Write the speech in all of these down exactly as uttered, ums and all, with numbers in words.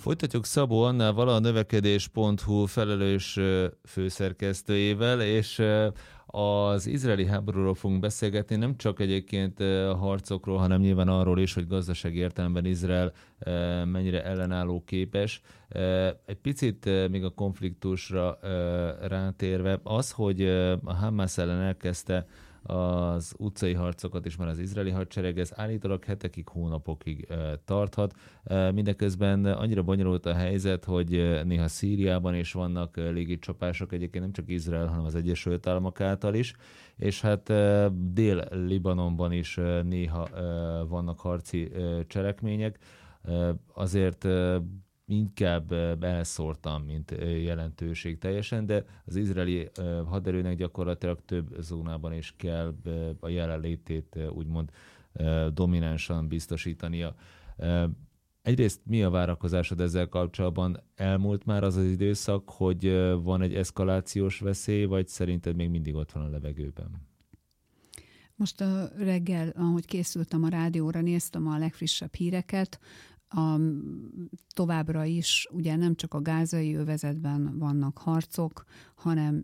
Folytatjuk Szabó Annával, a növekedés pont hu felelős főszerkesztőjével, és az izraeli háborúról fogunk beszélgetni, nem csak egyébként a harcokról, hanem nyilván arról is, hogy gazdasági értelemben Izrael mennyire ellenálló képes. Egy picit még a konfliktusra rátérve, az, hogy a Hamász ellen elkezdte az utcai harcokat is már az izraeli hadsereg, ez állítólag hetekig, hónapokig e, tarthat. E, mindeközben annyira bonyolult a helyzet, hogy néha Szíriában is vannak légicsapások, egyébként nem csak Izrael, hanem az Egyesült Államok által is, és hát e, Dél-Libanonban is e, néha e, vannak harci e, cselekmények. E, azért e, inkább elszórtam, mint jelentőség teljesen, de az izraeli haderőnek gyakorlatilag több zónában is kell a jelenlétét úgymond dominánsan biztosítania. Egyrészt mi a várakozásod ezzel kapcsolatban? Elmúlt már az az időszak, hogy van egy eszkalációs veszély, vagy szerinted még mindig ott van a levegőben? Most a reggel, ahogy készültem a rádióra, néztem a legfrissebb híreket. A, továbbra is ugye nem csak a gázai övezetben vannak harcok, hanem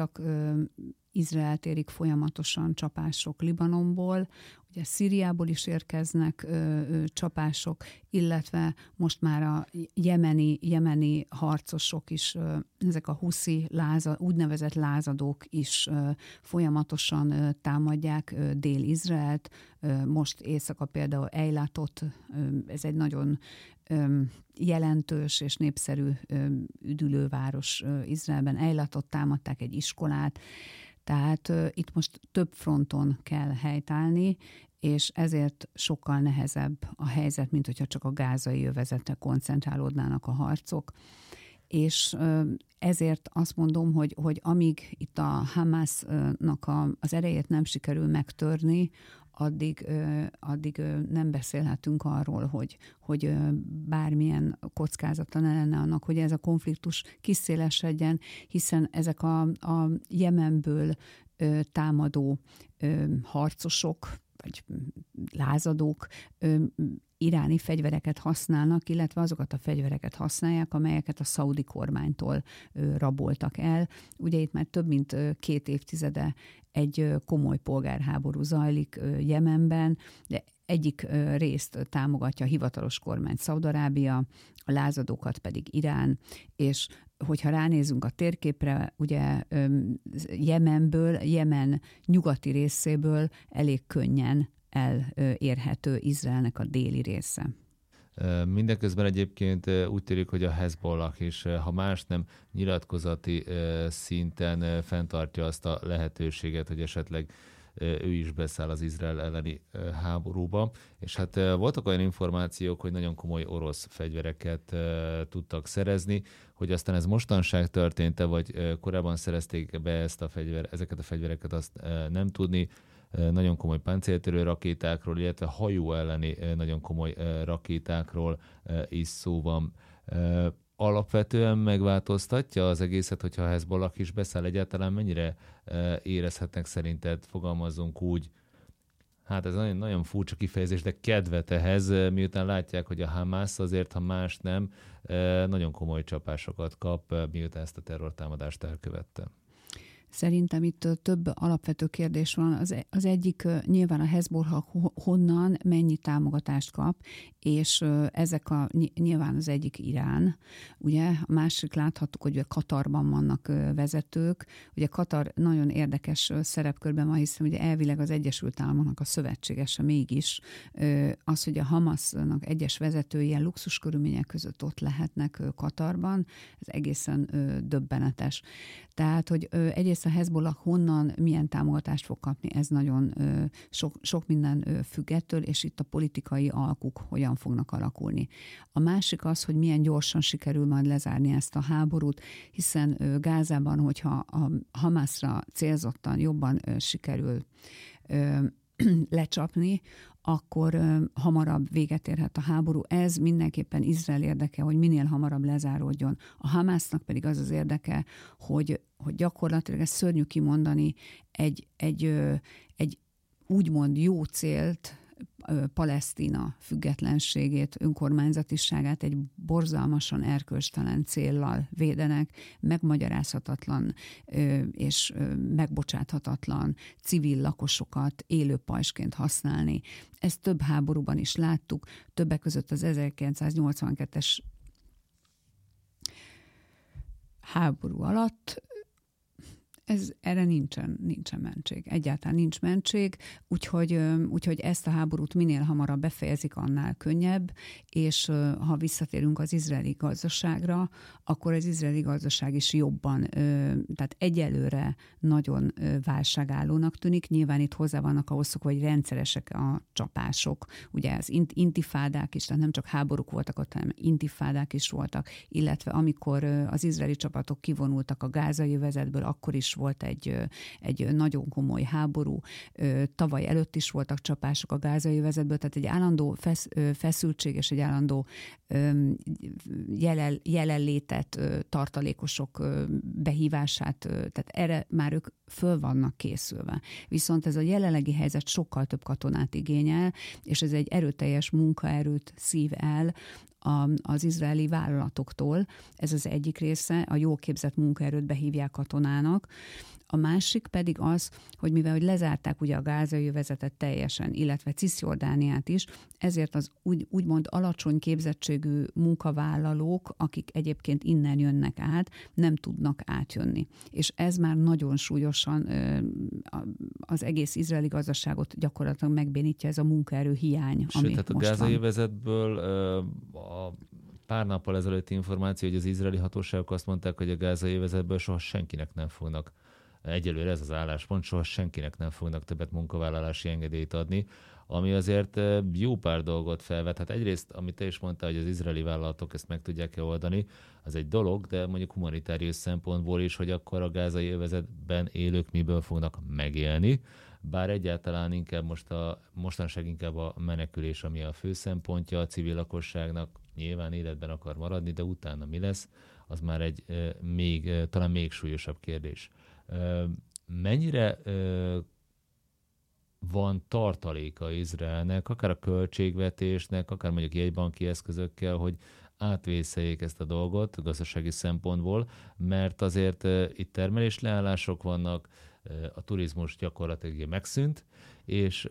Észak-Izraelt érik folyamatosan csapások Libanonból, ugye Szíriából is érkeznek ö, ö, csapások, illetve most már a jemeni, jemeni harcosok is, ö, ezek a huszi láza, úgynevezett lázadók is ö, folyamatosan ö, támadják ö, Dél-Izraelt. Ö, most éjszaka például Eilatot, ö, ez egy nagyon ö, jelentős és népszerű ö, üdülőváros ö, Izraelben. Eilatot támadták, egy iskolát. Tehát uh, itt most több fronton kell helytállni, és ezért sokkal nehezebb a helyzet, mint hogyha csak a gázai övezetre koncentrálódnának a harcok. És uh, ezért azt mondom, hogy, hogy amíg itt a Hamásznak a, az erejét nem sikerül megtörni, addig, uh, addig uh, nem beszélhetünk arról, hogy, hogy uh, bármilyen kockázata ne lenne annak, hogy ez a konfliktus kiszélesedjen, hiszen ezek a, a Jemenből uh, támadó uh, harcosok, vagy lázadók uh, iráni fegyvereket használnak, illetve azokat a fegyvereket használják, amelyeket a szaudi kormánytól ö, raboltak el. Ugye itt már több mint ö, két évtizede egy ö, komoly polgárháború zajlik ö, Jemenben, de egyik ö, részt támogatja a hivatalos kormány Szaúd-Arábia, a lázadókat pedig Irán, és hogyha ránézünk a térképre, ugye ö, Jemenből, Jemen nyugati részéből elég könnyen elérhető Izraelnek a déli része. Mindeközben egyébként úgy tűnik, hogy a Hezbollah is, ha más nem, nyilatkozati szinten fenntartja azt a lehetőséget, hogy esetleg ő is beszáll az Izrael elleni háborúba. És hát voltak olyan információk, hogy nagyon komoly orosz fegyvereket tudtak szerezni, hogy aztán ez mostanság történt-e, vagy korábban szerezték be ezt a fegyver, ezeket a fegyvereket, azt nem tudni. Nagyon komoly páncéltörő rakétákról, illetve hajó elleni nagyon komoly rakétákról is szó van. Alapvetően megváltoztatja az egészet, hogyha a Hezbollah is beszáll, egyáltalán mennyire érezhetnek szerinted, fogalmazzunk úgy, hát ez nagyon, nagyon furcsa kifejezés, de kedvet ehhez, miután látják, hogy a Hamász azért, ha más nem, nagyon komoly csapásokat kap, miután ezt a terrortámadást elkövette. Szerintem itt több alapvető kérdés van. Az, az egyik nyilván a Hezbollah honnan mennyi támogatást kap, és ezek a nyilván az egyik Irán. Ugye a másik láthattuk, hogy Katarban vannak vezetők. Ugye Katar nagyon érdekes szerepkörben van, hiszen ugye elvileg az Egyesült Államoknak a szövetségese mégis. Az, hogy a Hamasnak egyes vezetői ilyen luxus körülmények között ott lehetnek Katarban, ez egészen döbbenetes. Tehát, hogy egyrészt a Hezbollah honnan milyen támogatást fog kapni, ez nagyon ö, sok, sok minden ö, függ ettől, és itt a politikai alkuk hogyan fognak alakulni. A másik az, hogy milyen gyorsan sikerül majd lezárni ezt a háborút, hiszen ö, Gázában, hogyha a Hamászra célzottan jobban ö, sikerül ö, lecsapni, akkor ö, hamarabb véget érhet a háború. Ez mindenképpen Izrael érdeke, hogy minél hamarabb lezáródjon. A Hamásznak pedig az az érdeke, hogy, hogy gyakorlatilag, ezt szörnyű kimondani, egy, egy, ö, egy úgymond jó célt Palesztina függetlenségét, önkormányzatiságát egy borzalmasan erkölcstelen céllal védenek, megmagyarázhatatlan és megbocsáthatatlan civil lakosokat élő pajzsként használni. Ezt több háborúban is láttuk, többek között az ezerkilencszáznyolcvankettes háború alatt. Ez, erre nincsen, nincsen mentség. Egyáltalán nincs mentség, úgyhogy, úgyhogy ezt a háborút minél hamarabb befejezik, annál könnyebb, és ha visszatérünk az izraeli gazdaságra, akkor az izraeli gazdaság is jobban, tehát egyelőre nagyon válságállónak tűnik. Nyilván itt hozzá vannak ahhoz szokva, hogy rendszeresek a csapások. Ugye az intifádák is, tehát nem csak háborúk voltak ott, hanem intifádák is voltak, illetve amikor az izraeli csapatok kivonultak a gázai övezetből, akkor is volt egy, egy nagyon komoly háború. Tavaly előtt is voltak csapások a gázai övezetből, tehát egy állandó fesz, feszültség és egy állandó jelen, jelenlétet, tartalékosok behívását, tehát erre már ők föl vannak készülve. Viszont ez a jelenlegi helyzet sokkal több katonát igényel, és ez egy erőteljes munkaerőt szív el az izraeli vállalatoktól. Ez az egyik része, a jól képzett munkaerőt behívják katonának. A másik pedig az, hogy mivel hogy lezárták ugye a gázai övezetet teljesen, illetve Cisjordániát is, ezért az úgy, úgymond alacsony képzettségű munkavállalók, akik egyébként innen jönnek át, nem tudnak átjönni. És ez már nagyon súlyosan az egész izraeli gazdaságot gyakorlatilag megbénítja, ez a munkaerő hiány, Sőt, ami tehát a gázai övezetből a pár nappal ezelőtti információ, hogy az izraeli hatóságok azt mondták, hogy a gázai övezetből soha senkinek nem fognak, egyelőre ez az álláspont, soha senkinek nem fognak többet munkavállalási engedélyt adni, ami azért jó pár dolgot felvet. Hát egyrészt, amit te is mondtál, hogy az izraeli vállalatok ezt meg tudják-e oldani, az egy dolog, de mondjuk humanitárius szempontból is, hogy akkor a gázai övezetben élők miből fognak megélni, bár egyáltalán inkább most a, mostanság inkább a menekülés, ami a fő szempontja a civil lakosságnak, nyilván életben akar maradni, de utána mi lesz, az már egy még, talán még súlyosabb kérdés. Mennyire van tartaléka Izraelnek, akár a költségvetésnek, akár mondjuk jegybanki eszközökkel, hogy átvészeljék ezt a dolgot gazdasági szempontból, mert azért itt termelésleállások vannak, a turizmus gyakorlatilag megszűnt, és,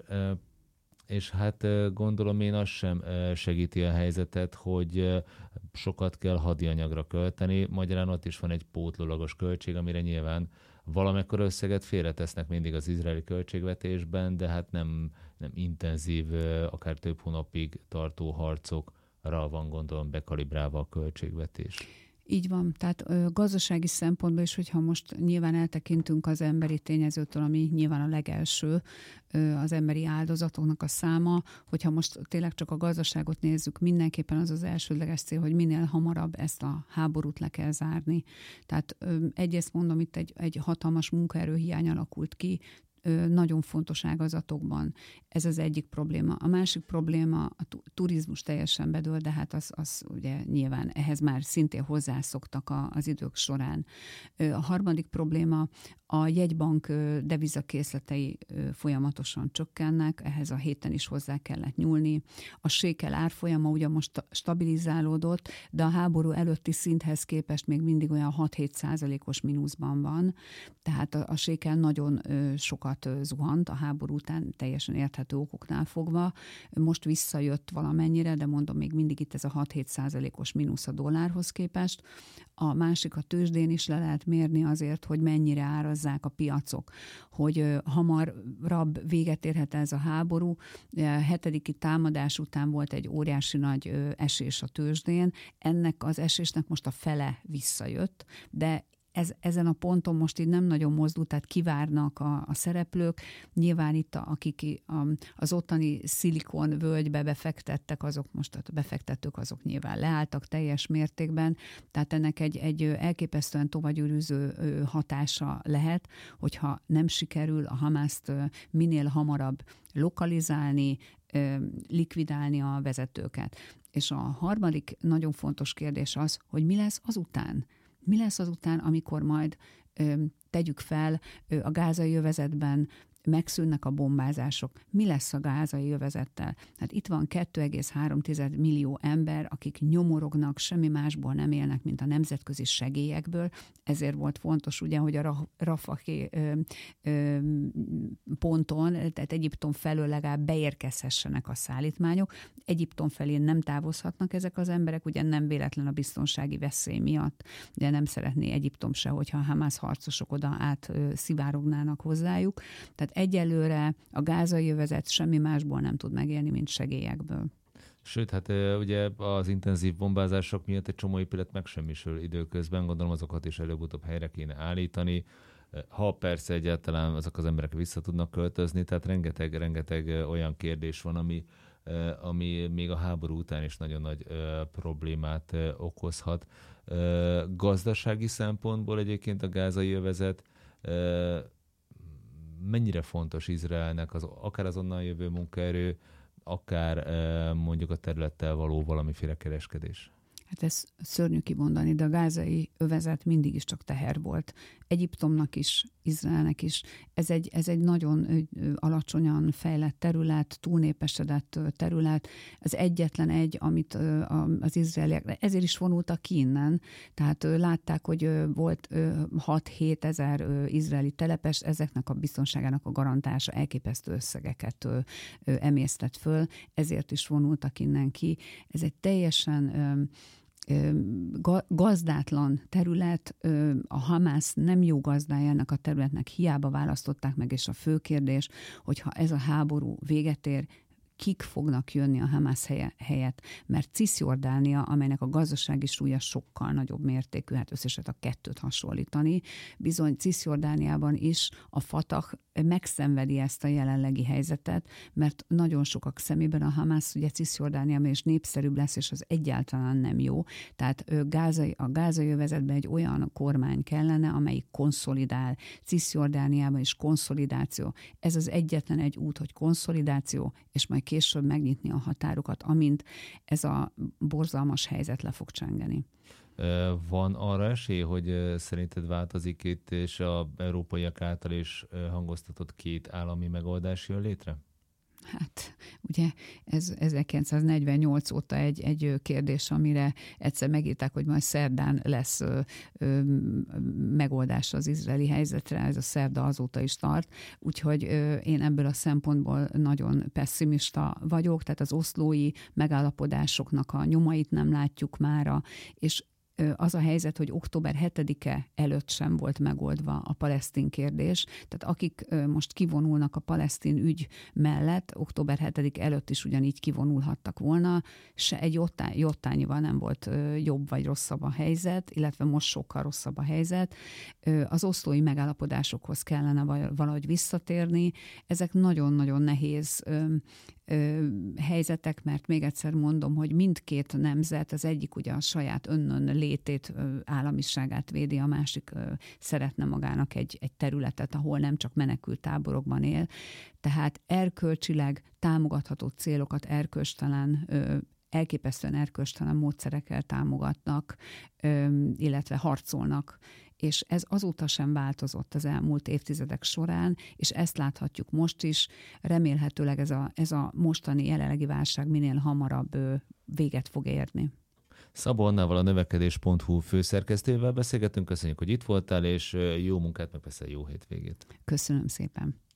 és hát gondolom én az sem segíti a helyzetet, hogy sokat kell hadianyagra költeni, magyarán ott is van egy pótlólagos költség, amire nyilván valamekkora összeget félretesznek mindig az izraeli költségvetésben, de hát nem, nem intenzív, akár több hónapig tartó harcokra van gondolom bekalibrálva a költségvetés. Így van, tehát ö, gazdasági szempontból is, hogyha most nyilván eltekintünk az emberi tényezőtől, ami nyilván a legelső, ö, az emberi áldozatoknak a száma, hogyha most tényleg csak a gazdaságot nézzük, mindenképpen az az elsődleges cél, hogy minél hamarabb ezt a háborút le kell zárni. Tehát ö, egyrészt mondom, itt egy, egy hatalmas munkaerőhiány alakult ki, nagyon fontos ágazatokban. Ez az egyik probléma. A másik probléma, a turizmus teljesen bedől, de hát az, az ugye nyilván ehhez már szintén hozzászoktak a, az idők során. A harmadik probléma, a jegybank devizakészletei folyamatosan csökkennek, ehhez a héten is hozzá kellett nyúlni. A sékel árfolyama ugyan most stabilizálódott, de a háború előtti szinthez képest még mindig olyan hat-hét százalékos mínuszban van, tehát a, a sékel nagyon sokat zuhant a háború után, teljesen érthető okoknál fogva. Most visszajött valamennyire, de mondom, még mindig itt ez a hat-hét százalékos mínusz a dollárhoz képest. A másik, a tőzsdén is le lehet mérni azért, hogy mennyire árazzák a piacok, hogy hamarabb véget érhet ez a háború. A hetediki támadás után volt egy óriási nagy esés a tőzsdén, ennek az esésnek most a fele visszajött, de Ez, ezen a ponton most így nem nagyon mozdult, tehát kivárnak a, a szereplők. Nyilván itt, a, akik a, az ottani szilikon völgybe befektettek, azok most a befektetők azok nyilván leálltak teljes mértékben, tehát ennek egy, egy elképesztően tovagyűrűző hatása lehet, hogyha nem sikerül a Hamászt minél hamarabb lokalizálni, likvidálni a vezetőket. És a harmadik nagyon fontos kérdés az, hogy mi lesz azután? Mi lesz azután, amikor majd ö, tegyük fel ö, a gázai övezetben megszűnnek a bombázások, mi lesz a gázai övezettel? Hát itt van két egész három millió ember, akik nyomorognak, semmi másból nem élnek, mint a nemzetközi segélyekből. Ezért volt fontos ugye, hogy a Rafah ponton, tehát Egyiptom felől legalább beérkezhessenek a szállítmányok. Egyiptom felé nem távozhatnak ezek az emberek, ugye nem véletlen a biztonsági veszély miatt, de nem szeretné Egyiptom se, hogyha a Hamász harcosok oda át szivárognának hozzájuk. Tehát egyelőre a gázai övezet semmi másból nem tud megélni, mint segélyekből. Sőt, hát ugye az intenzív bombázások miatt egy csomó épület megsemmisül időközben, gondolom azokat is előbb-utóbb helyre kéne állítani, ha persze egyáltalán azok az emberek vissza tudnak költözni, tehát rengeteg, rengeteg olyan kérdés van, ami, ami még a háború után is nagyon nagy problémát okozhat. Gazdasági szempontból egyébként a gázai övezet mennyire fontos Izraelnek, az, akár az onnan jövő munkaerő, akár mondjuk a területtel való valamiféle kereskedés? Hát ez szörnyű kimondani, de a gázai övezet mindig is csak teher volt. Egyiptomnak is, Izraelnek is. Ez egy, ez egy nagyon alacsonyan fejlett terület, túlnépesedett terület. Az egyetlen egy, amit az izraeliek, ezért is vonultak ki innen. Tehát látták, hogy volt hat-hét ezer izraeli telepes, ezeknek a biztonságának a garantása elképesztő összegeket emésztett föl, ezért is vonultak innen ki. Ez egy teljesen gazdátlan terület, a Hamász nem jó gazdája ennek a területnek, hiába választották meg, és a fő kérdés, hogyha ez a háború véget ér, kik fognak jönni a Hamász helyett, mert Cisjordánia, amelynek a gazdasági súlya sokkal nagyobb mértékű, hát összesen a kettőt hasonlítani, bizony Cisjordániában is a Fatah megszenvedi ezt a jelenlegi helyzetet, mert nagyon sokak szemében a Hamász ugye Cisjordániában is népszerűbb lesz, és az egyáltalán nem jó. Tehát gázai, a gázai övezetben egy olyan kormány kellene, amelyik konszolidál. Cisjordániában is konszolidáció. Ez az egyetlen egy út, hogy konszolidáció, és majd később megnyitni a határokat, amint ez a borzalmas helyzet le fog csengeni. Van arra esély, hogy szerinted változik itt, és az európaiak által is hangoztatott két állami megoldás jön létre? Hát ugye ez ezerkilencszáznegyvennyolc óta egy, egy kérdés, amire egyszer megírták, hogy majd szerdán lesz ö, ö, megoldás az izraeli helyzetre, ez a szerda azóta is tart, úgyhogy ö, én ebből a szempontból nagyon pessimista vagyok, tehát az oszlói megállapodásoknak a nyomait nem látjuk mára, és az a helyzet, hogy október hetedike előtt sem volt megoldva a palesztin kérdés. Tehát akik most kivonulnak a palesztin ügy mellett, október hetedike előtt is ugyanígy kivonulhattak volna, se egy jottányival nem volt jobb vagy rosszabb a helyzet, illetve most sokkal rosszabb a helyzet. Az oszlói megállapodásokhoz kellene valahogy visszatérni. Ezek nagyon-nagyon nehéz helyzetek, mert még egyszer mondom, hogy mindkét nemzet, az egyik ugye a saját önnön létét, államiságát védi, a másik szeretne magának egy, egy területet, ahol nem csak menekült táborokban él. Tehát erkölcsileg támogatható célokat erkölcstelen, elképesztően erkölcstelen módszerekkel támogatnak, illetve harcolnak, és ez azóta sem változott az elmúlt évtizedek során, és ezt láthatjuk most is. Remélhetőleg ez a, ez a mostani jelenlegi válság minél hamarabb véget fog érni. Szabó Annával, a növekedés pont hu főszerkesztőjével beszélgetünk. Köszönjük, hogy itt voltál, és jó munkát, meg persze jó hétvégét. Köszönöm szépen.